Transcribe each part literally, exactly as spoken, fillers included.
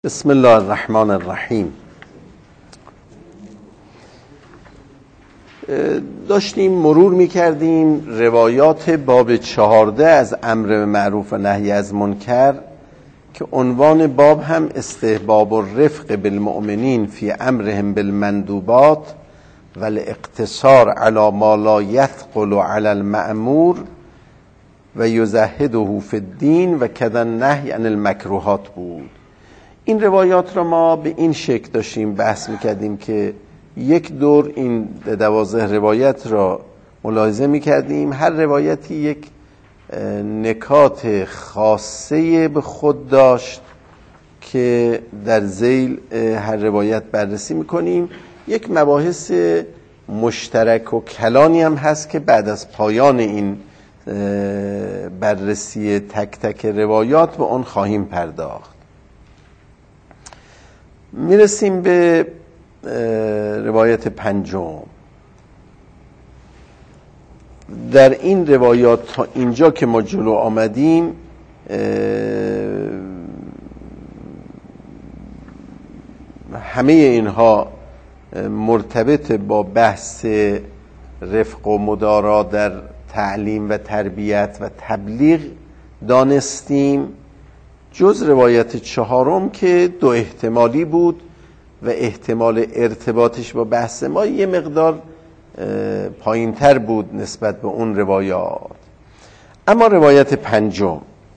بسم الله الرحمن الرحیم. داشتیم مرور میکردیم روایات باب چهارده از امر به معروف و نهی از منکر که عنوان باب هم استحباب الرفق بالمؤمنین فی امرهم بالمندوبات و الاقتصار علی ما لا یثقل علی المأمور و یزهده فی الدین و کذا النهی عن المکروهات بود. این روایات را ما به این شکل داشتیم بحث میکردیم که یک دور این دوازده روایت را ملاحظه میکردیم، هر روایتی یک نکات خاصه به خود داشت که در ذیل هر روایت بررسی میکنیم. یک مباحث مشترک و کلانی هم هست که بعد از پایان این بررسی تک تک روایات به آن خواهیم پرداخت. میرسیم به روایت پنجم. در این روایات تا اینجا که ما جلو آمدیم همه اینها مرتبط با بحث رفق و مدارا در تعلیم و تربیت و تبلیغ دانستیم، جز روایت چهارم که دو احتمالی بود و احتمال ارتباطش با بحث ما یه مقدار پایین تر بود نسبت به اون روایات. اما روایت پنجم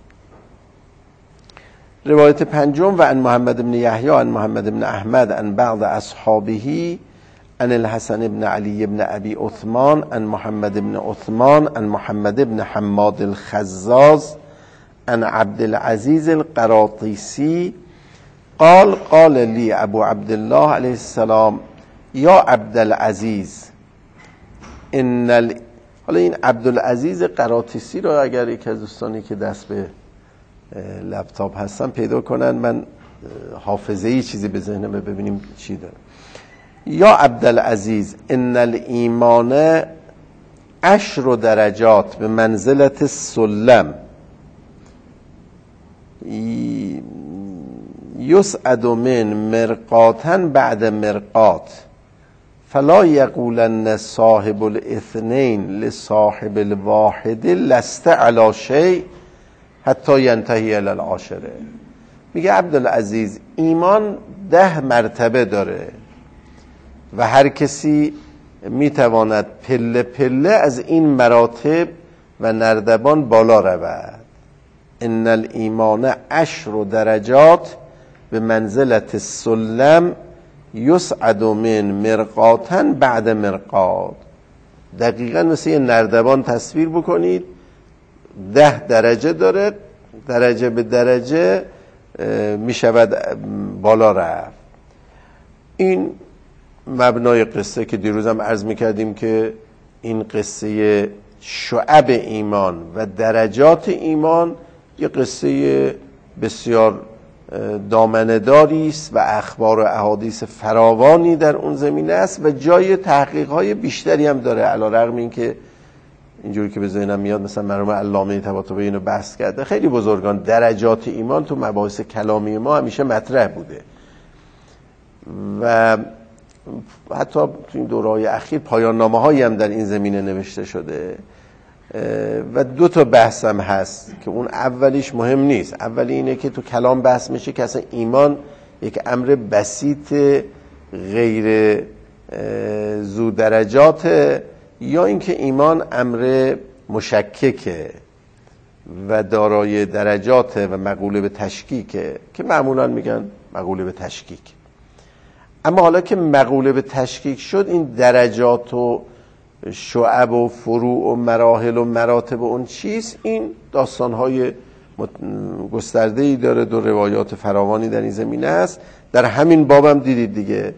روایت پنجم و عن محمد بن یحیی عن محمد بن احمد عن بعض اصحابه عن الحسن بن علی بن ابی عثمان عن محمد بن عثمان عن محمد بن حماد الخزاز عن عبد العزیز القراطیسی قال قال لی ابو عبدالله علیه السلام یا عبدالعزیز ان ال... حالا این عبدالعزیز قراطیسی رو اگر یک از دوستانی که دست به لپتاپ هستن پیدا کنن، من حافظه ای چیزی به ذهنم ببینیم چی داره. یا عبدالعزیز ان الایمان عشر درجات به منزلت السلم یسعد من مرقاتا بعد مرقات فلا یقولن صاحب الاثنین لصاحب الواحد لست علی شیء حتی ینتهی الی العاشره. میگه عبدالعزیز ایمان ده مرتبه داره و هر کسی میتواند پله پله از این مراتب و نردبان بالا رود. ان الایمان عشر درجات به منزلت السلم یسعد من مرقاتا بعد مرقات. دقیقا مثل یه نردبان تصویر بکنید، ده درجه داره، درجه به درجه می شود بالا رفت. این مبنای قصه که دیروزم عرض می کردیم که این قصه شعب ایمان و درجات ایمان یه قصه بسیار دامنه‌داری است و اخبار و احادیث فراوانی در اون زمینه است و جای تحقیق‌های بیشتری هم داره، علی رغم این که اینجوری که به ذهنم میاد مثلا مرحوم علامه طباطبایی اینو بحث کرده. خیلی بزرگان درجات ایمان تو مباحث کلامی ما همیشه مطرح بوده و حتی تو این دوره‌های اخیر پایان نامه‌هایی هم در این زمینه نوشته شده و دو تا بحث هم هست که اون اولیش مهم نیست. اولی اینه که تو کلام بحث میشه که اصلا ایمان یک امر بسیط غیر ذو درجات یا اینکه ایمان امر مشککه و دارای درجات و مقوله به تشکیکه که معمولا میگن مقوله به تشکیک. اما حالا که مقوله به تشکیک شد، این درجات و شعب و فروع و مراحل و مراتب و اون چیز، این داستانهای گسترده‌ای داره، دو روایات فراوانی در این زمینه است. در همین بابم دیدید دیگه.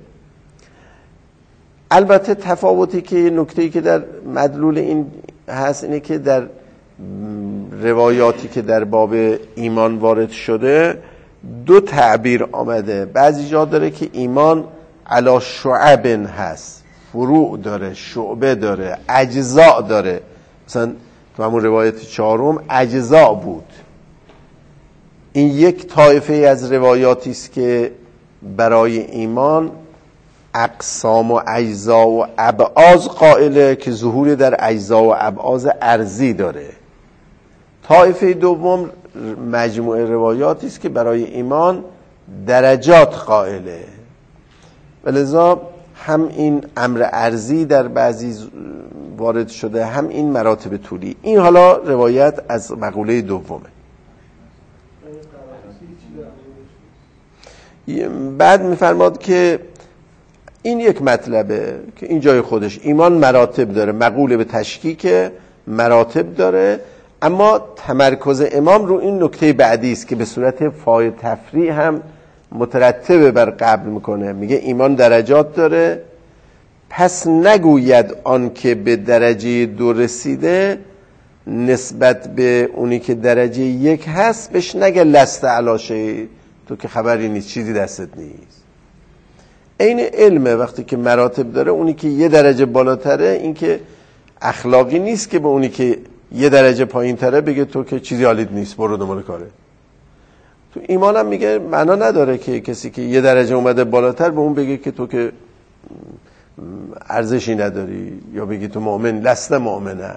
البته تفاوتی که نکته‌ای که در مدلول این هست اینه که در روایاتی که در باب ایمان وارد شده دو تعبیر آمده. بعضی جا داره که ایمان علی شعب هست، فروع داره، شعبه داره، اجزاء داره. مثلا تو همون روایت چهارم اجزاء بود این یک طایفه از روایاتی است که برای ایمان اقسام و اجزا و ابعاض قائله که ظهور در اجزا و ابعاض ارضی داره. طایفه دوم مجموعه روایاتی است که برای ایمان درجات قائله، ولذا هم این امر ارضی در بعضی وارد شده، هم این مراتب طولی. این حالا روایت از مقوله دومه. بعد میفرماد که این یک مطلبه که این جای خودش، ایمان مراتب داره، مقوله به تشکیک مراتب داره، اما تمرکز امام رو این نکته بعدی است که به صورت فای تفریع هم مترتبه بر قبل میکنه. میگه ایمان درجات داره، پس نگوید آن که به درجه دو رسیده نسبت به اونی که درجه یک هست بهش نگه لست علاشه، تو که خبری نیست، چیزی دستت نیست. این علمه وقتی که مراتب داره، اونی که یه درجه بالاتره این که اخلاقی نیست که به اونی که یه درجه پایین تره بگه تو که چیزی حالیت نیست، برو دنبال کاره. تو ایمان هم میگه معنا نداره که کسی که یه درجه اومده بالاتر به اون بگه که تو که ارزشی نداری، یا بگی تو مؤمن لست مؤمنه،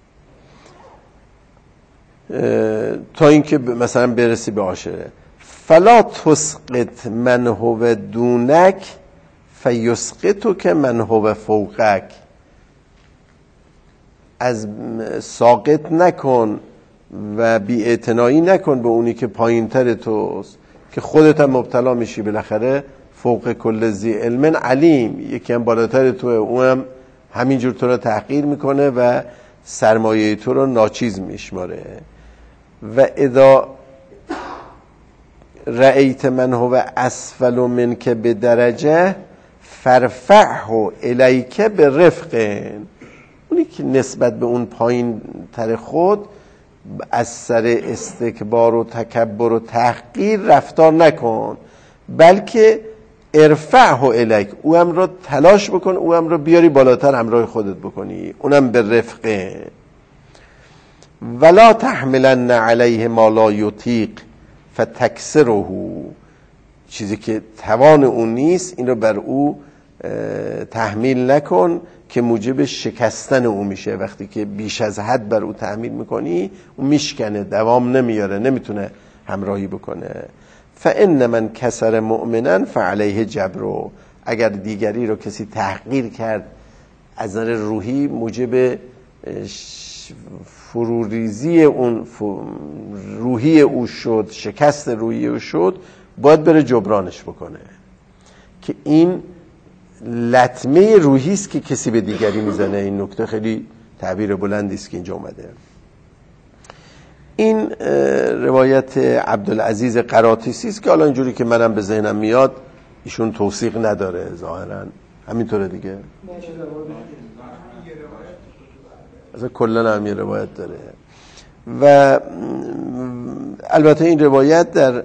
تا اینکه مثلا برسی به عاشره. فلا تسقط من هو دونک فیسقطک من هو فوقک. از ساقط نکن و بی‌اعتنایی نکن به اونی که پایین تر توست که خودت هم مبتلا میشی. بالاخره فوق کل ذی علم علیم، یکی هم بالاتر توه، اونم همینجور تو رو تحقیر میکنه و سرمایه تو رو ناچیز میشماره. و اذا رأیت من هو اسفل منک به درجه فرفعه الیک به رفق. اونی که نسبت به اون پایین تر خود از سر استکبار و تکبر و تحقیر رفتار نکن، بلکه ارفعه الیک، او هم رو تلاش بکن، او هم رو بیاری بالاتر همراه خودت بکنی، اونم به رفقه. ولا تحملن علیه ما لا یطیق فتکسره، چیزی که توان اون نیست این رو بر او تحمیل نکن که موجب شکستن او میشه. وقتی که بیش از حد بر او تحمیل میکنی اون میشکنه، دوام نمیاره، نمیتونه همراهی بکنه. فان من کسر مؤمنا فعلیه جبرو، اگر دیگری رو کسی تحقیر کرد از نظر روحی، موجب فروریزی اون روحی او شد، شکست روحی او شد، باید بره جبرانش بکنه. که این لطمه روحی است که کسی به دیگری میزنه. این نکته خیلی تعبیر بلندی است که اینجا اومده. این روایت عبدالعزیز قراتیسی است که حالا اینجوری که منم به ذهنم میاد ایشون توثیق نداره، ظاهرا همینطوره دیگه، اصلا کلن هم یه روایت داره. و البته این روایت در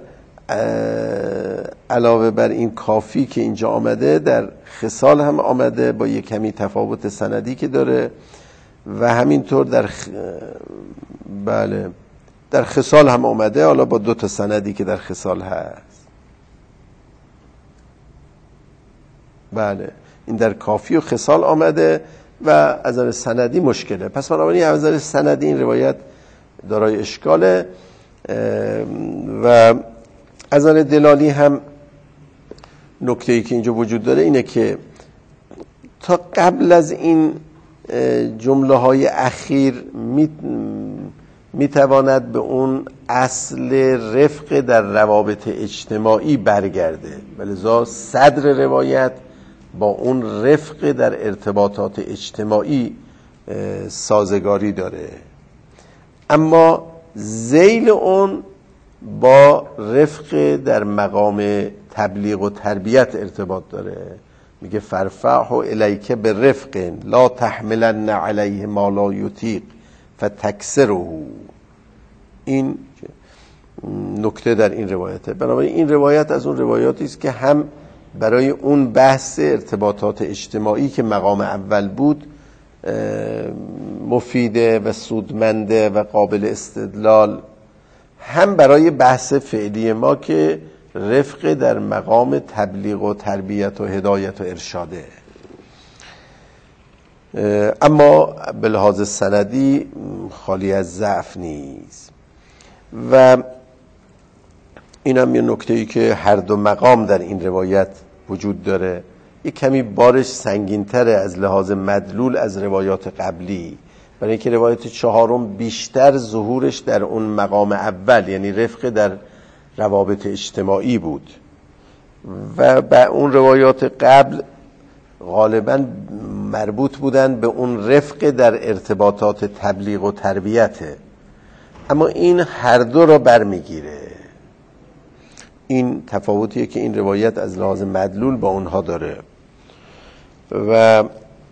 علاوه بر این کافی که اینجا آمده در خصال هم آمده با یک کمی تفاوت سندی که داره، و همینطور در خ... بله در خصال هم آمده، حالا با دو تا سندی که در خصال هست. بله این در کافی و خصال آمده و از نظر سندی مشکله. پس بنابراین از نظر سندی این روایت دارای اشکاله. و از نظر دلالی هم نکته‌ای که اینجا وجود داره اینه که تا قبل از این جمله های اخیر می میتواند به اون اصل رفق در روابط اجتماعی برگرده، ولذا صدر روایت با اون رفق در ارتباطات اجتماعی سازگاری داره، اما ذیل اون با رفق در مقام تبلیغ و تربیت ارتباط داره. میگه فرفعه الیک برفق لا تحملن علیه ما لا یطیق فتکسره. این نکته در این روایته. بنابراین این روایت از اون روایاتی است که هم برای اون بحث ارتباطات اجتماعی که مقام اول بود مفیده و سودمنده و قابل استدلال هم برای بحث فعلی ما که رفق در مقام تبلیغ و تربیت و هدایت و ارشاده. اما به لحاظ سندی خالی از ضعف نیست. و این هم یه نکته‌ای که هر دو مقام در این روایت وجود داره، یک کمی بارش سنگین‌تره از لحاظ مدلول از روایات قبلی، برای اینکه روایت چهارم بیشتر ظهورش در اون مقام اول، یعنی رفق در روابط اجتماعی بود و به اون روایات قبل غالباً مربوط بودن به اون رفق در ارتباطات تبلیغ و تربیته. اما این هر دو را برمیگیره. این تفاوتیه که این روایت از لحاظ مدلول با اونها داره. و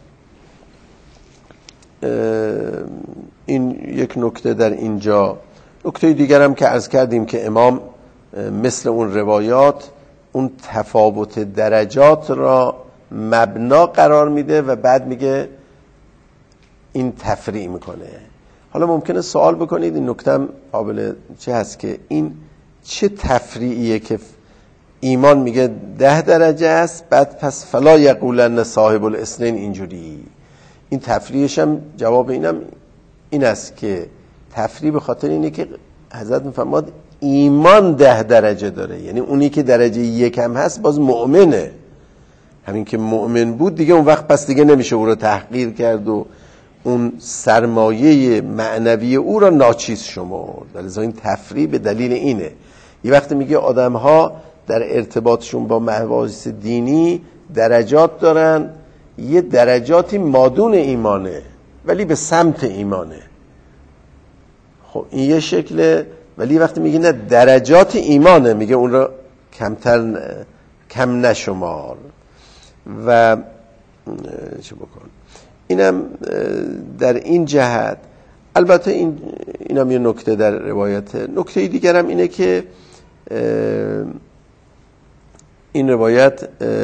این یک نکته در اینجا. نکته دیگر هم که عرض کردیم که امام مثل اون روایات اون تفاوت درجات را مبنا قرار میده و بعد میگه این تفریع میکنه. حالا ممکنه سوال بکنید این نکته هم قابل چه هست که این چه تفریعیه که ایمان میگه ده درجه است، بعد پس فلا یقولن صاحب الاثنین اینجوری. این تفریعش هم جواب اینم این است که تفریع به خاطر اینه که حضرت میفرماد ایمان ده درجه داره، یعنی اونی که درجه یکم هست باز مؤمنه. همین که مؤمن بود دیگه اون وقت پس دیگه نمیشه او رو تحقیر کرد و اون سرمایه معنوی او را ناچیز شمرد. لذا این تفریع به دلیل اینه. یه وقت میگه آدم ها در ارتباطشون با مباحث دینی درجات دارن، یه درجاتی مادون ایمانه ولی به سمت ایمانه. خب این یه شکله. ولی وقتی میگه نه درجات ایمانه، میگه اون را کمتر کم نشمار. و چه بکن اینم در این جهت. البته این اینم یه نکته در روایت. نکته دیگرم اینه که این روایت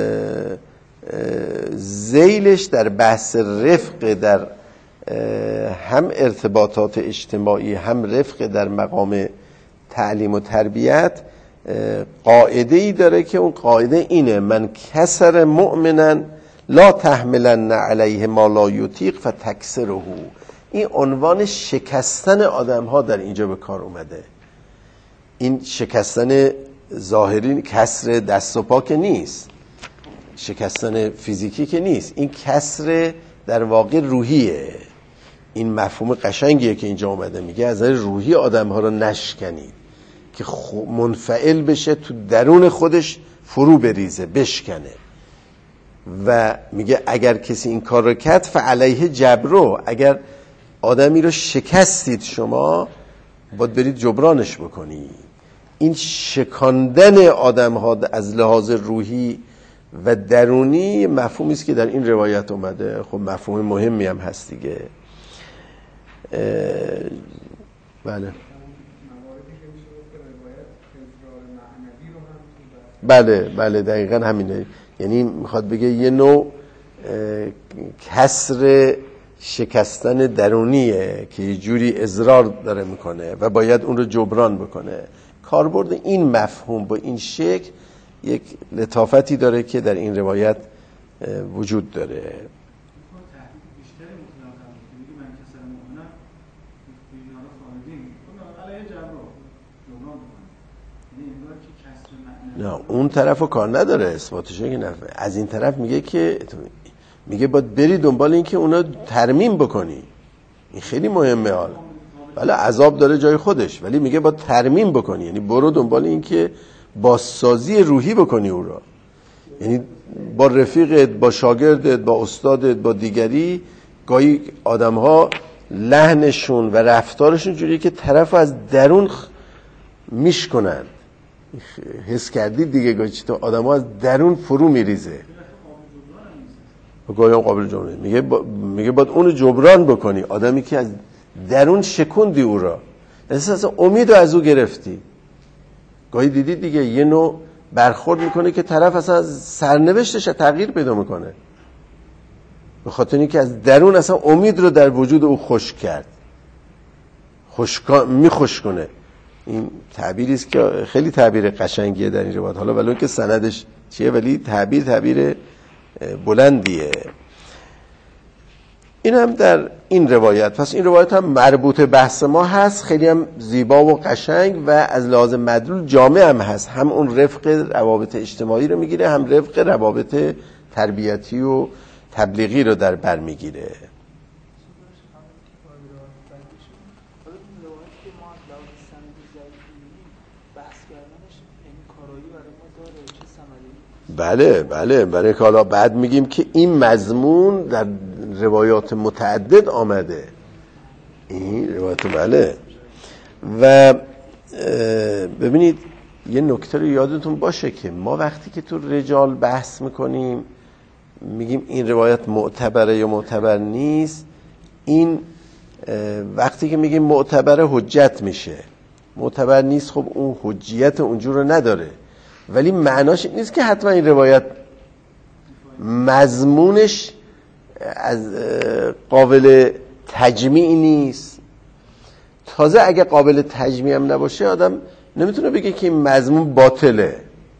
ذیلش در بحث رفق در هم ارتباطات اجتماعی هم رفق در مقام تعلیم و تربیت قاعده ای داره که اون قاعده اینه: من کسر مؤمنا لا تحملن علیه ما لا یطیق فتکسره. این عنوان شکستن آدم ها در اینجا به کار اومده. این شکستن ظاهری، کسر دست و پا که نیست، شکستن فیزیکی که نیست، این کسر در واقع روحیه. این مفهوم قشنگیه که اینجا اومده، میگه از روحی آدم ها رو نشکنید که منفعل بشه، تو درون خودش فرو بریزه، بشکنه. و میگه اگر کسی این کار رو کرد فعلیه جبرو، اگر آدمی رو شکستید شما باید برید جبرانش بکنی. این شکاندن آدم ها از لحاظ روحی و درونی مفهومی است که در این روایت اومده. خب مفهوم مهمی هم هست دیگه. بله بله بله دقیقا همینه. یعنی میخواد بگه یه نوع کسر شکستن درونیه که یه جوری اضرار داره میکنه و باید اون رو جبران بکنه. کاربرد این مفهوم با این شکل یک لطافتی داره که در این روایت وجود داره. نه اون طرف رو کار نداره، اثباتشه که نفع. از این طرف میگه که میگه باید بری دنبال این که اونا ترمیم بکنی. این خیلی مهمه. حال بله عذاب داره جای خودش، ولی میگه باید ترمیم بکنی، یعنی برو دنبال این که بازسازی روحی بکنی او را. یعنی با رفیقت، با شاگردت، با استادت، با دیگری گاهی آدم ها لحنشون و رفتارشون جوریه که طرف از درون میشکنن. حس کردید دیگه گاهی چطور آدم ها از درون فرو میریزه. گاهی هم قابل جبران میگه با... میگه باید اونو جبران بکنی. آدمی که از درون شکوندی او را، اصلا امید رو از او گرفتی. گاهی دیدید دیگه یه نوع برخورد میکنه که طرف اصلا از سرنوشتش تغییر پیدا میکنه، به خاطر اینکه از درون اصلا امید رو در وجود او خشک کرد، خشکا میخوش کنه. این تعبیری است که خیلی تعبیر قشنگیه در این روایت، حالا ولو که سندش چیه ولی تعبیر تعبیر بلندیه. این هم در این روایت. پس این روایت هم مربوط بحث ما هست، خیلی هم زیبا و قشنگ و از لحاظ مدلول جامع هم هست، هم اون رفق روابط اجتماعی رو میگیره، هم رفق روابط تربیتی و تبلیغی رو در بر میگیره. بله بله برای که حالا بعد میگیم که این مضمون در روایات متعدد آمده، این روایات بله. و ببینید یه نکته رو یادتون باشه که ما وقتی که تو رجال بحث میکنیم میگیم این روایت معتبره یا معتبر نیست، این وقتی که میگیم معتبره حجت میشه، معتبر نیست خب اون حجیت اونجور رو نداره، ولی معناش این نیست که حتما این روایت مضمونش از قابل تجمیع نیست. تازه اگه قابل تجمیع هم نباشه آدم نمیتونه بگه که این مضمون باطله.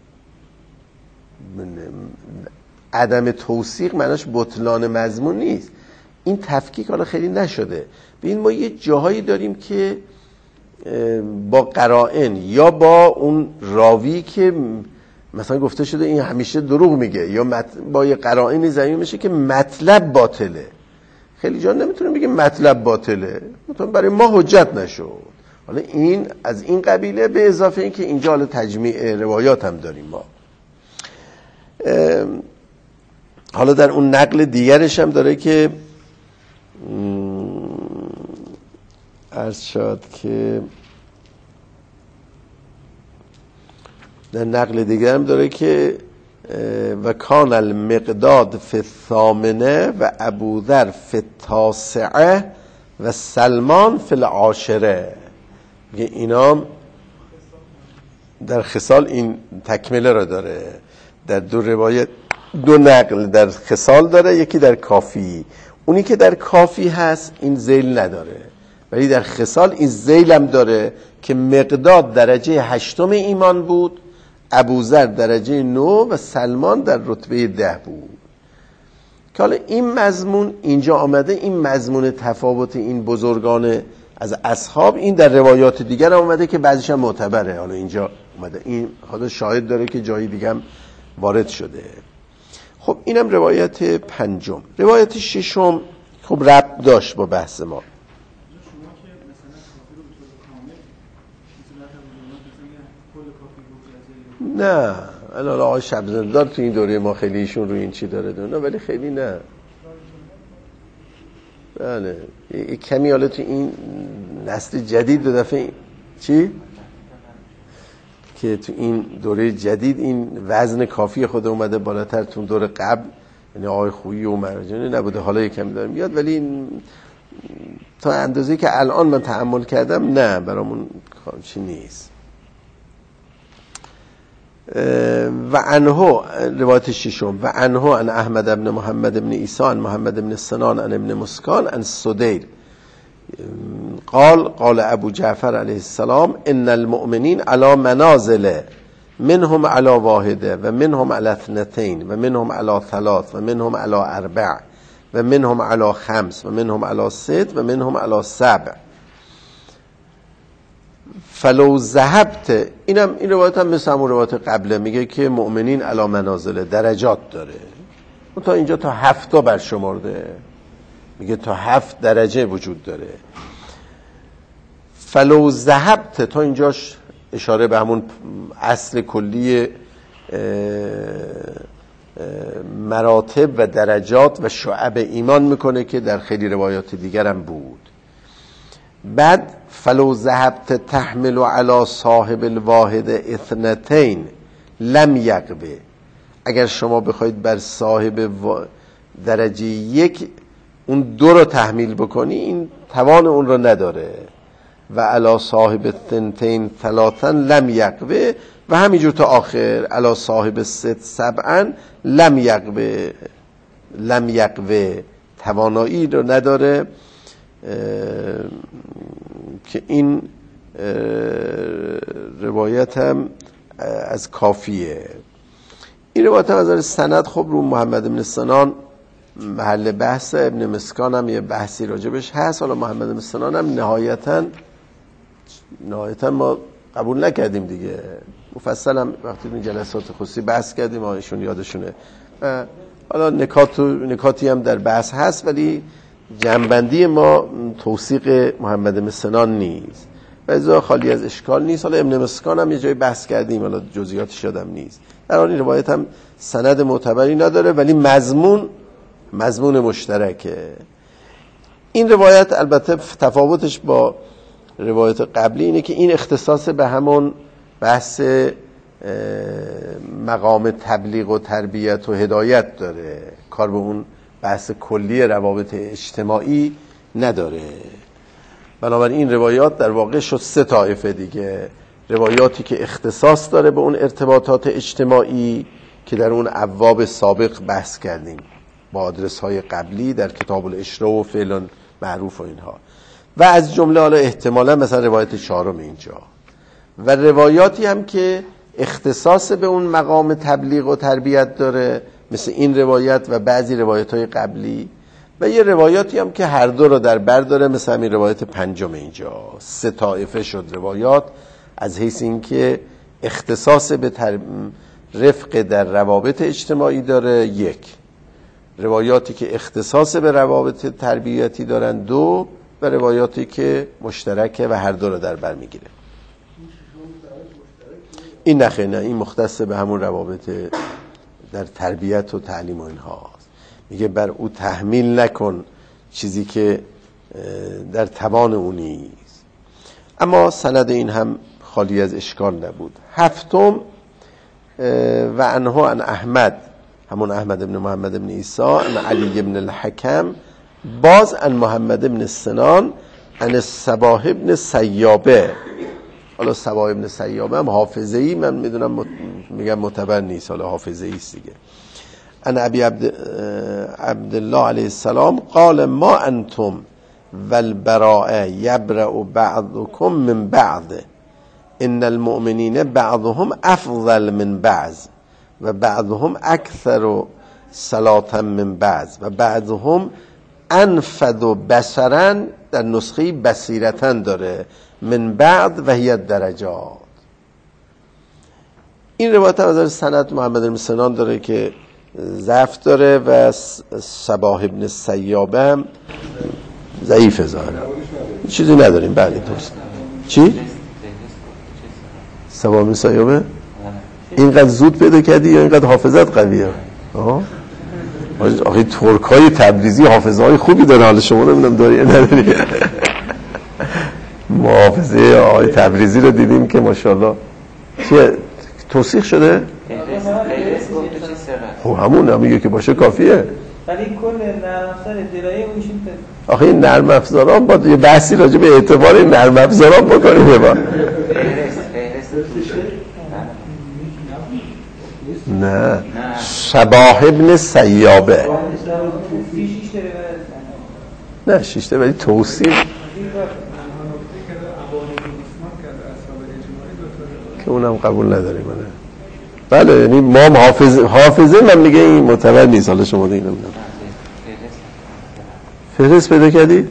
عدم توثیق معناش بطلان مضمون نیست. این تفکیک حالا خیلی نشده. ببین ما یه جاهایی داریم که با قرائن یا با اون راوی که مثلا گفته شده این همیشه دروغ میگه یا مت... با یه قرائن زمین میشه که مطلب باطله. خیلی جا نمیتونه بگه مطلب باطله، مثلا برای ما حجت نشد. حالا این از این قبیله، به اضافه این که اینجا حالا تجمیع روایات هم داریم ما. حالا در اون نقل دیگرش هم داره که عرض شد که در نقل دیگر هم داره که و کان المقداد فی الثامنه و ابوذر فی التاسعه و سلمان فی العاشره. اینا در خصال این تکمله را داره، در دو روایت دو نقل در خصال داره، یکی در کافی. اونی که در کافی هست این ذیل نداره، ولی در خصال این ذیل هم داره که مقداد درجه هشتم ایمان بود، ابوذر درجه نو و سلمان در رتبه ده بود. که حالا این مضمون اینجا آمده، این مضمون تفاوت این بزرگان از اصحاب این در روایات دیگر آمده که بعضیش هم معتبره. حالا اینجا اومده، این حالا شاهد داره که جایی دیگه هم وارد شده. خب اینم روایت پنجم. روایت ششم خب ربط داشت با بحث ما. نه الان آقای شبزندار تو این دوره ما خیلی ایشون روی این چی داره دونه، ولی خیلی نه. بله یک کمی حالا تو این نسل جدید دو دفعه این... چی؟ که تو این دوره جدید این وزن کافی خود اومده بالاتر، تو دوره قبل یعنی آقای خویی و مرجانی نبوده، حالا یک کمی داره میاد، ولی این... تا اندازه‌ای که الان من تأمل کردم نه برامون چی نیست. و عنه روایت ششم و عنه عن احمد ابن محمد ابن عیسی عن محمد ابن سنان عن ابن مسکان عن سدیر قال قال ابو جعفر علیه السلام ان المؤمنین علی منازل منهم علی واحده و منهم علی اثنتین و منهم علی ثلاث و منهم علی اربع و منهم علی خمس و منهم علی ست و منهم علی سبع فلو ذهبت. اینم این روایت هم مثل همون روایت قبله، میگه که مؤمنین علی منازل درجات داره، اون تا اینجا تا هفتا برشمرده، میگه تا هفت درجه وجود داره. فلو ذهبت تا اینجاش اشاره به همون اصل کلی مراتب و درجات و شعب ایمان میکنه که در خیلی روایات دیگر هم بود. بعد فلو ذهبت تحمل علی صاحب الواحد اثنتین لم یقبه. اگر شما بخواید بر صاحب درجه یک اون دو رو تحمیل بکنی این توان اون رو نداره. و علی صاحب الثنتین ثلاثا لم یقبه و همینجور تا آخر علی صاحب ست سبعا لم یقبه لم یقبه توانایی رو نداره که این روایت هم از کافیه. این روایت هم از نظر سند خب رو محمد بن سنان محل بحث، ابن مسکان هم یه بحثی راجبش هست. حالا محمد بن سنان هم نهایتاً نهایتاً ما قبول نکردیم دیگه، مفصل هم وقتی این جلسات خصوصی بحث کردیم ایشون یادشونه. حالا نکات نکاتی هم در بحث هست، ولی جنبندی ما توثیق محمد بن سنان نیست و ازا خالی از اشکال نیست. حالا ابن مسکان هم یه جای بحث کردیم، حالا جزئیاتش یادم نیست. در حال این روایت هم سند معتبری نداره، ولی مضمون مضمون مشترکه. این روایت البته تفاوتش با روایت قبلی اینه که این اختصاص به همون بحث مقام تبلیغ و تربیت و هدایت داره، کار به اون بحث کلی روابط اجتماعی نداره. بنابراین این روایات در واقع شد سه طایفه دیگه. روایاتی که اختصاص داره به اون ارتباطات اجتماعی که در اون ابواب سابق بحث کردیم با آدرس های قبلی در کتاب الاشراع و فعل معروف و اینها، و از جمله حالا احتمالا مثلا روایت چهارم اینجا، و روایاتی هم که اختصاص به اون مقام تبلیغ و تربیت داره مثل این روایت و بعضی روایت های قبلی، و یه روایاتی هم که هر دو رو در بر داره مثل همین روایت پنجم اینجا. سه طایفه شد روایات از حیث این که اختصاص به تر... رفق در روابط اجتماعی داره یک، روایاتی که اختصاص به روابط تربیتی دارن دو، و روایاتی که مشترکه و هر دو رو در بر میگیره. این نخیر نه، این مختص به همون روابط در تربیت و تعلیم و اینهاست. میگه بر او تحمیل نکن چیزی که در توان او نیست. اما سند این هم خالی از اشکال نبود. هفتم و انه عن احمد، همون احمد ابن محمد ابن عیسی، عن علی ابن الحکم، باز عن محمد ابن سنان، عن الصباح ابن سیابه. حالا صباح ابن سیابه هم حافظه‌ای من میدونم مت... میگم معتبر نیست، حالا حافظه‌ای است دیگه. عن ابی عبد عبدالله علیه السلام قال ما انتم والبراء یبرأ بعضكم من بعض ان المؤمنین بعضهم افضل من بعض و بعضهم اکثر صلاة من بعض و بعضهم انفذ بصرا، در نسخه بصیرتن داره، من بعد و هی درجات. این روایت هم از سند محمد بن سنان داره که ضعف داره و صباح ابن سیابه هم ضعیف ظاهره، چیزی نداریم. بعد توست چی؟ صباح ابن سیابه اینقدر زود پیدا کردی یا اینقدر حافظت قویه؟ آها آخه ترکای تبریزی حافظه های خوبی داره، حالا شما نمیدونم داری یا نداری. محافظه آقای تبریزی رو دیدیم که ماشاءالله چیه توصیح شده؟ خب همون هم میگه که باشه کافیه. ولی کل نرم افزار درایه اونشون آخه این نرم افزاران با یه بحثی راجع به اعتبار این نرم افزاران بکنیم. با نه صباح ابن سیابه نه شیشته، ولی توصیف که اونم قبول نداریم. من بله یعنی ما حافظه حافظه من میگه این معتبر نیست. حالا شما دیگه نمیدونم فهرست پیدا کردی؟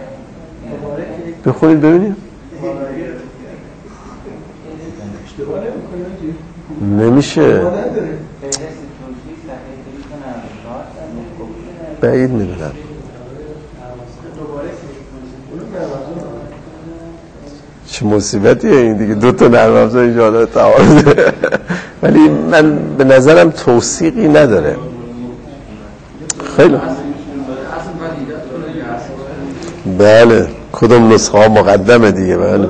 بخونید ببینیم. نمیشه، بعید میدونم. چه مصیبتیه این دیگه، دو تا نرم افزار اینجا داره تعارض. ولی من به نظرم توثیقی نداره. خیلی بله کدوم نسخه ها مقدمه دیگه. بله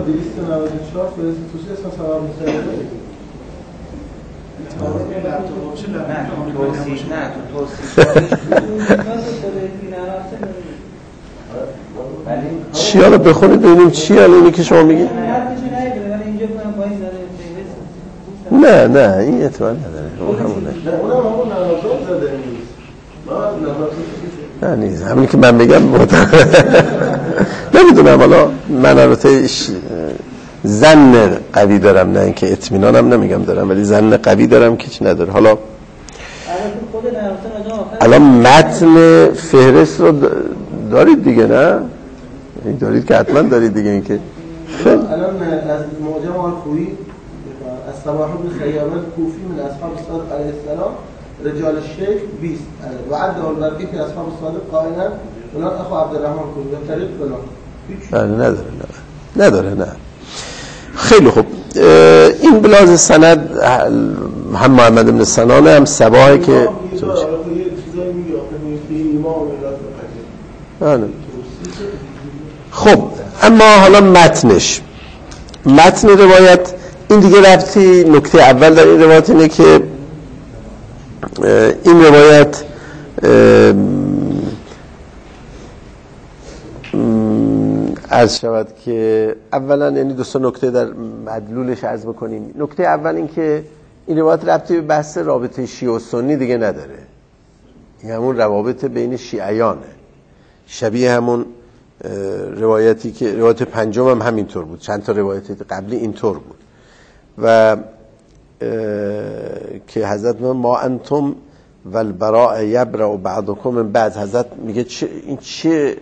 چی حالا بخونید ببینیم چی حالا اینی که شما میگید. نه نه این اعتبار نداره، اون همونه. نه نیست همینی که من میگم نمیدونم. حالا من البته زن قوی دارم، نه اینکه اطمینانم نمیگم دارم، ولی زن قوی دارم که چی نداره. حالا الان متن فهرست رو دارید دیگه، نه؟ این دارید که حتما دارید دیگه. این که الان از معجم آل-خویی از صباح بن خیامت کوفی من اصحاب الصادق علیه السلام رجال الشیخ بیست و عده البرقی که اصحاب الصادق قائلا فلان اخو عبدالرحمن کوفی و طریق فلان. نه نداره، نه نداره، نه. خیلی خوب. این بلاز سند هم محمد بن سنان هم صباحی که خب. اما حالا متنش، متن روایت این دیگه ربطی، نکته اول در این روایت اینه که این روایت عرض شود که اولا یعنی دو سه نکته در مدلولش عرض بکنیم. نکته اول این که این روایت ربطی به بحث رابطه شیعه و سنی دیگه نداره. این همون روابط بین شیعیانه، شبیه همون روایتی که روایت پنجم هم همینطور بود، چند تا روایت قبلی اینطور بود و که حضرت ما انتم و البراء یبرأ بعضکم من بعض، حضرت میگه چه این چه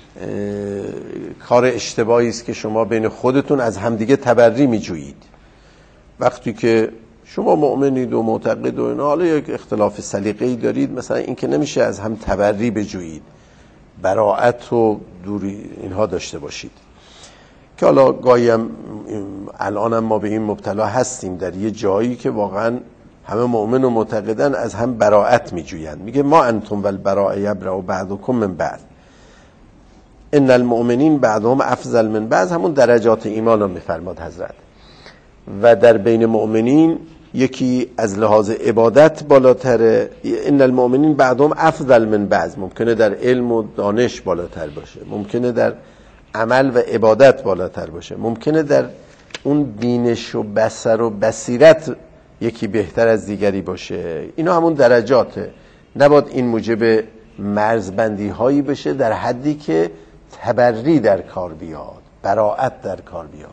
کار اشتباهی است که شما بین خودتون از همدیگه تبری میجویید وقتی که شما مؤمنید و معتقد و اینا، حالا یک اختلاف سلیقه‌ای دارید، مثلا این که نمیشه از هم تبری بجویید، براءت و دوری اینها داشته باشید. که حالا گاهی هم الان هم ما به این مبتلا هستیم در یه جایی که واقعا همه مؤمن و معتقدن از هم براءت میجویند. میگه ما انتم و البراء یبرأ بعضکم من بعض ان المؤمنین بعضهم افضل من بعض، همون درجات ایمان رو میفرماد حضرت. و در بین مؤمنین یکی از لحاظ عبادت بالاتره، ان المؤمنین بعضهم افضل من بعض، ممکنه در علم و دانش بالاتر باشه، ممکنه در عمل و عبادت بالاتر باشه، ممکنه در اون بینش و بصر و بصیرت یکی بهتر از دیگری باشه. اینا همون درجاته. نباید این موجب مرزبندی هایی بشه در حدی که تبری در کار بیاد، براءت در کار بیاد.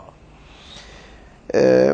اه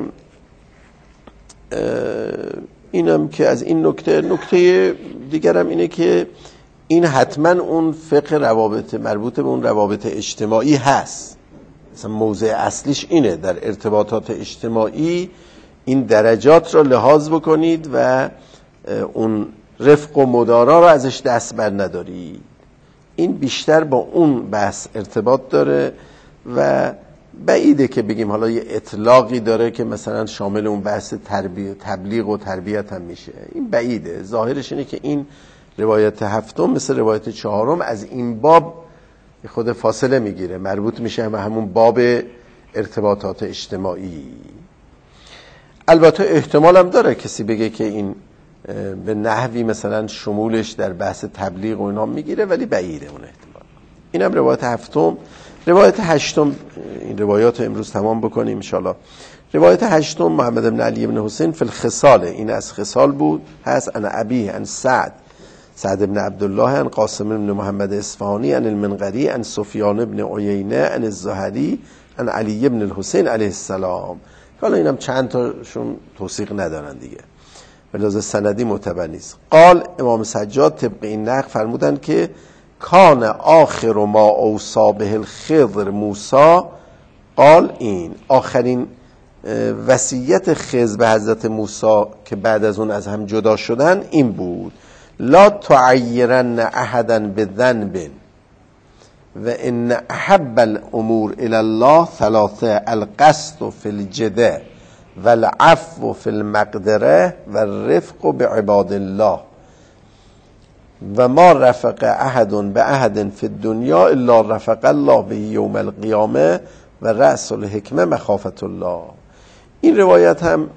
اه اینم که از این نکته. نکته دیگرم اینه که این حتما اون فقه روابط مربوط به اون روابط اجتماعی هست. مثلا موضع اصلیش اینه در ارتباطات اجتماعی این درجات رو لحاظ بکنید و اون رفق و مدارا رو ازش دست بر ندارید. این بیشتر با اون بحث ارتباط داره و بعیده که بگیم حالا یه اطلاقی داره که مثلا شامل اون بحث تربیت، تبلیغ و تربیت هم میشه. این بعیده. ظاهرش اینه که این روایت هفتم مثل روایت چهارم از این باب خود فاصله میگیره، مربوط میشه به همون باب ارتباطات اجتماعی. البته احتمال هم داره کسی بگه که این به نحوی مثلا شمولش در بحث تبلیغ و اینا میگیره، ولی بعیده اون احتمال. اینم روایت هفتم. روایت هشتم، این روایات امروز تمام بکنیم انشالله. روایت هشتم محمد بن علی بن حسین فی الخصال، این از خصال بود، هست ان ابیه ان سعد سعد بن عبدالله ان قاسم بن محمد اصفهانی ان المنقری ان سفیان بن عیینه ان الزهری ان علی بن الحسین علیه السلام. حالا اینم چند تاشون توثیق ندارن دیگه، به لحاظ سندی معتبر نیست. قال امام سجاد طبق این نقل فرمودن که کان آخر ما اوصا به الخضر موسی، قال این آخرین وصیت خضر به حضرت موسی که بعد از اون از هم جدا شدن این بود: لا تعیرن احدا بذنب و ان احب الامور الى الله ثلاثه القصد فی الجده والعفو فی المقدره والرفق بعباد الله و ما رفق احد به احد فی الدنیا الا رفق الله به یوم القیامه و رأس الحکمه مخافت الله. این روایت هم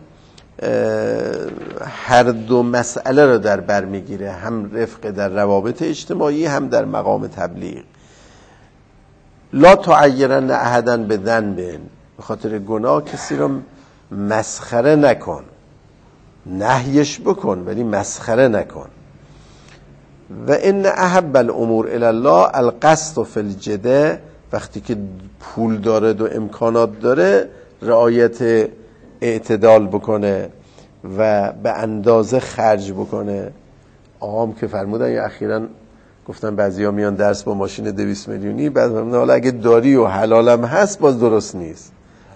هر دو مسئله رو در بر میگیره، هم رفق در روابط اجتماعی، هم در مقام تبلیغ. لا تعیرن احدا به ذنب، به خاطر گناه کسی رو مسخره نکن، نهیش بکن ولی مسخره نکن. و ان احب الامور الی الله القصد فی الجده، وقتی که پول داره و امکانات داره رعایت اعتدال بکنه و به اندازه خرج بکنه. آقام که فرمودن یا اخیراً گفتن بعضیا میان درس با ماشین دویست میلیونی، بعد فرمودن حالا اگه داری و حلالم هست باز درست نیست،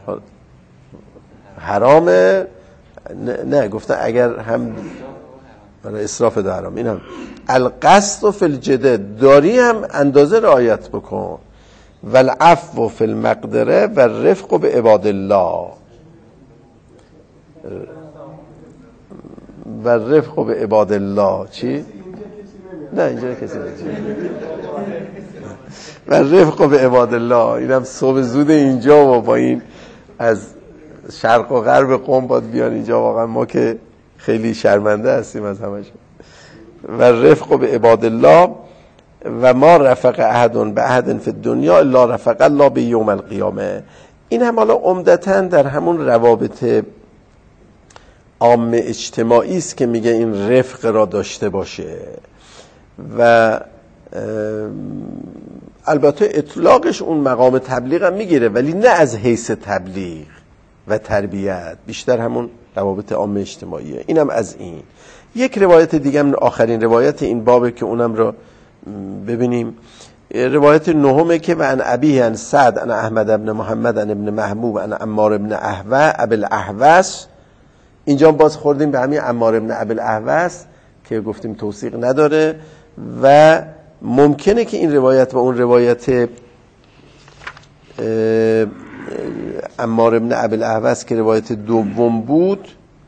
حرامه. نه, نه گفتن اگر هم برای اسراف ده حرام. این هم القصد فی الجد، داری هم اندازه رعایت بکن. والعفو فی المقدره و رفق به عباد الله و رفق به عباد الله. چی؟ نه اینجا کسی نمیاد. و رفق به عباد الله، اینم صبح زود اینجا و با این از شرق و غرب قم باید بیان اینجا. واقعا ما که خیلی شرمنده هستیم از همش. و رفق به عباد الله و ما رفق احد به احد فی الدنیا الا رفق الله به یوم القیامه. این هم حالا عمدتاً در همون روابط عام اجتماعی است که میگه این رفق را داشته باشه و البته اطلاقش اون مقام تبلیغ هم میگیره، ولی نه از حیث تبلیغ و تربیت، بیشتر همون روابط عام اجتماعیه. اینم از این. یک روایت دیگه هم آخرین روایت این بابه که اونم رو ببینیم. روایت نهمه که و ان ابیه ان سعد ان احمد ابن محمد ان ابن محبوب ان عمار ابن احوه ابو الاحوص. اینجا باز خوردیم به همین عمار ابن ابو الاحوص که گفتیم توثیق نداره و ممکنه که این روایت و اون روایت عمار ابن ابو الاحوص که روایت دوم بود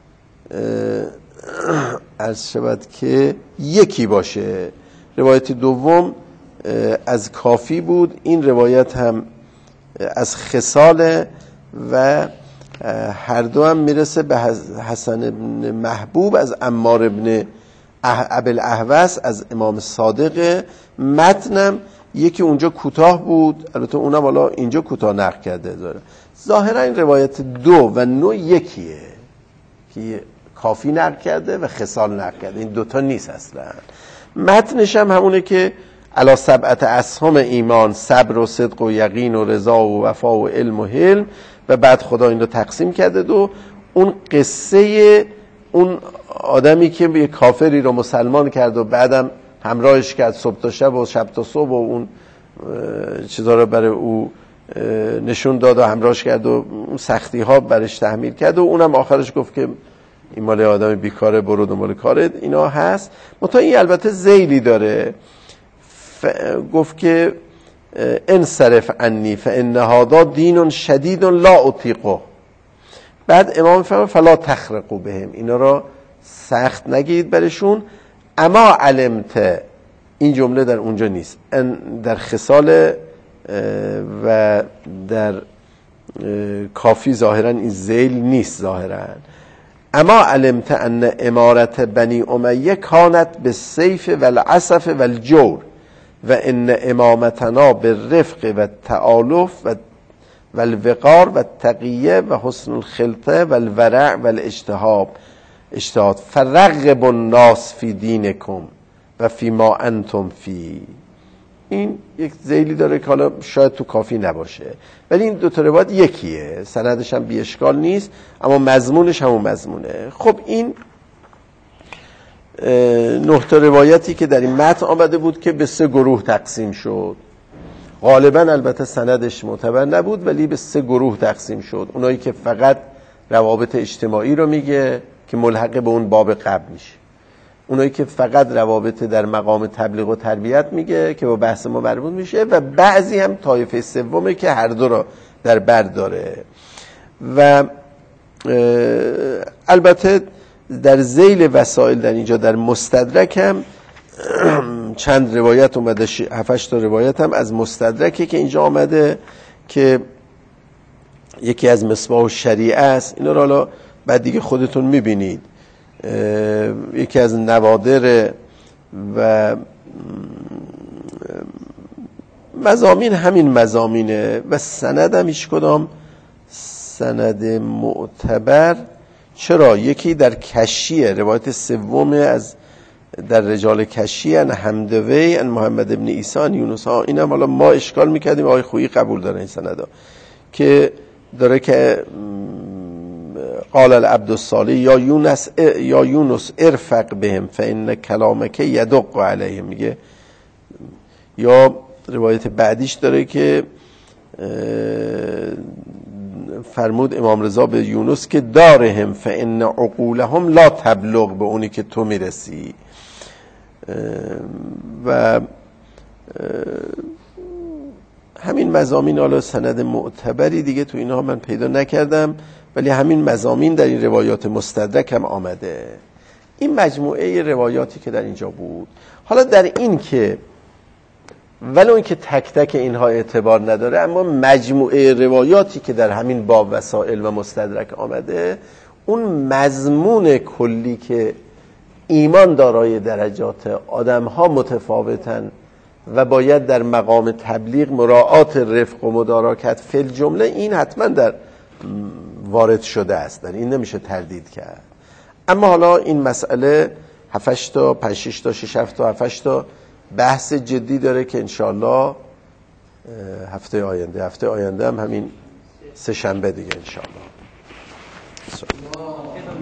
عرض شود که یکی باشه. روایت دوم از کافی بود، این روایت هم از خصاله و هر دو هم میرسه به حسن ابن محبوب از عمار ابن ابو الاحوص از امام صادق. متنم یکی اونجا کوتاه بود، البته اونم حالا اینجا کوتاه نقل کرده داره. ظاهرا این روایت دو و نو یکیه که کافی نقل کرده و خصال نقل کرده، این دوتا نیست اصلا. متنش هم همونه که علی سبعت اسهم ایمان، صبر و صدق و یقین و رضا و وفا و علم و حلم، و بعد خدا این رو تقسیم کرده. دو اون قصه اون آدمی که یه کافری رو مسلمان کرد و بعدم همراهش کرد صبح تا شب و شب تا صبح و اون چیزا رو برای او نشون داد و همراهش کرد و سختی ها برش تحمیل کرد و اونم آخرش گفت که این مال آدم بیکاره، برو دنبال کارت. اینا هست. متا این البته ذیلی داره. ف... گفت که انصرف عنی فان هذا دین شدید لا اطیقه. بعد امام فرمان فلا تخرقوا بهم، اینا را سخت نگیرید برشون. اما علمت، این جمله در اونجا نیست، در خصال و در کافی ظاهرا این ذیل نیست ظاهرا. اما علمت ان امارت بنی امیه کانت بالسیف والعسف والجور و ان امامتنا بالرفق و التآلف و والوقار و التقیه و حسن الخلطه والورع والاجتهاد اجتهاد فرغب الناس فی دینکم و فی ما انتم فی. این یک ذیلی داره که حالا شاید تو کافی نباشه، ولی این دو تا روایت یکیه، سندش هم بی اشکال نیست اما مضمونش همون مضمونه. خب این نه تا روایتی که در این متن آمده بود که به سه گروه تقسیم شد، غالبا البته سندش معتبر نبود ولی به سه گروه تقسیم شد. اونایی که فقط روابط اجتماعی رو میگه که ملحق به اون باب قبل میشه، اونایی که فقط روابط در مقام تبلیغ و تربیت میگه که با بحث ما مربوط میشه، و بعضی هم طایفه سومه که هر دو را در بر داره. و البته در ذیل وسائل در اینجا در مستدرک هم چند روایت اومده، هفتش تا روایت هم از مستدرکه که اینجا آمده که یکی از مصباح الشریعه است. اینا رو حالا بعد دیگه خودتون میبینید. یکی از نوادر و مضامین همین مضامینه و سند هم هیچ کدام سند معتبر. چرا؟ یکی در کشیه، روایت سوم از در رجال کشیه ان حمدوی ان محمد ابن عیسی ان یونس ها. اینم حالا ما اشکال میکردیم آقای خویی قبول داره این سندا که داره که قال العبد الصالح یا یونس یا یونس ارفق بهم فان کلامک یدق علیهم، میگه. یا روایت بعدیش داره که فرمود امام رضا به یونس که دارهم فان عقولهم لا تبلغ، به اونی که تو میرسی. و همین مضامین، حالا سند معتبری دیگه تو اینها من پیدا نکردم، ولی همین مضامین در این روایات مستدرک هم آمده. این مجموعه روایاتی که در اینجا بود. حالا در این که ولو این که تک تک اینها اعتبار نداره، اما مجموعه روایاتی که در همین باب وسائل و مستدرک آمده، اون مضمون کلی که ایمان دارای درجات، آدم‌ها متفاوتن و باید در مقام تبلیغ مراعات رفق و مدارکت فی الجمله، این حتما در وارد شده است، در این نمیشه تردید کرد. اما حالا این مسئله هفت تا پنج شش تا شش هفت تا هفت تا بحث جدی داره که انشاءالله هفته آینده هفته آینده هم همین سه شنبه دیگه انشاءالله